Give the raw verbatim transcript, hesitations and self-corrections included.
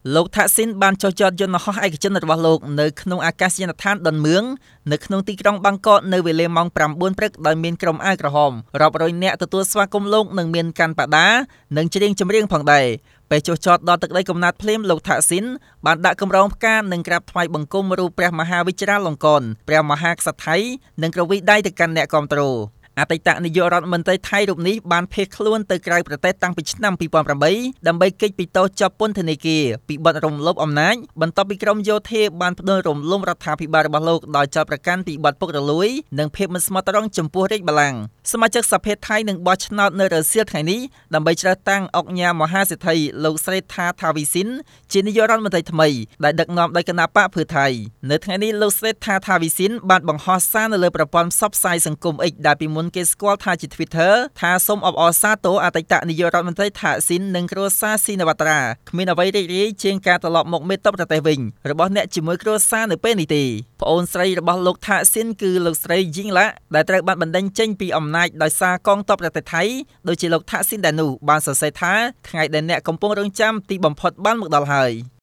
លោកថាក់ស៊ីនបានចុះចតយន្តហោះឯកជនរបស់លោកនៅក្នុងអាកាសយានដ្ឋានដុនមឿងនៅក្នុងទីក្រុងបាងកកនៅវេលាម៉ោងប្រាំបួនព្រឹកដោយមានក្រុមអាវក្រហមរាប់រយនាក់ទទួលស្វាគមន៍លោកនិងមានកាន់បដានិងច្រៀងចម្រៀងផងដែរពេលចុះចតដល់ទឹកដីកំណើតភ្លាមលោកថាក់ស៊ីនបានដាក់កម្រងផ្កានិងក្រាបថ្វាយបង្គំរូបព្រះមហាវិជ្រាលង្កនព្រះមហាក្សត្រថៃនិងក្រវីដៃទៅកាន់អ្នកគាំទ្រអតីតនាយករដ្ឋមន្ត្រីថៃរូបនេះបានភៀសខ្លួនទៅក្រៅប្រទេសតាំងពីឆ្នាំពីរពាន់ប្រាំបីដើម្បីគេចពីទោសជាប់ពន្ធនាគារពីបទរំលោភអំណាចបន្ទាប់ពីក្រុមយោធាបានផ្ដួលរំលំរដ្ឋាភិបាលរបស់លោកដោយចោទប្រកាន់ពីបទពុករលួយនិងភាពមិនស្មោះត្រង់ចំពោះរាជបល្ល័ង្កសមាជិកសភាថៃនឹងបោះឆ្នោតនៅរសៀលថ្ងៃនេះដើម្បីជ្រើសតាំងអុកញ៉ាមហាសេដ្ឋីលោកស្រីថាថាវីស៊ីនជានាយករដ្ឋមន្ត្រីថ្មីដែលដឹកនាំដោយគណបកភឿថៃនៅថ្ងៃនេះលោកស្រីថាថាវីស៊ីនបានបង្ហោះសារនៅលើប្រព័ន្ធផ្សព្វផ្សាយសង្គម X ដែលពីមុនគេស្គាល់ថាជា Twitter ថាសូមអបអរសាទរអតីតនាយករដ្ឋមន្ត្រីថាក់ស៊ីននិងគ្រួសារស៊ីនវត្រាគ្មានអ្វីរីករាយជាងការត្រឡប់មកមេតុបប្រទេសវិញរបស់អ្នកជាមួយគ្រួសារនៅពេលនេះទេប្អូនស្រីរបស់លោកថាក់ស៊ីនគឺលោកស្រីយីងឡាដែលត្រូវបានបណ្តេញចេញពីអំណាចដោយសារកងទ័ពប្រទេសថៃដូចជាលោកថាក់ស៊ីនដែរនោះបានសរសេរថាថ្ងៃដែលអ្នកកំពុងរងចាំទីបំផុតបានមកដល់ហើយ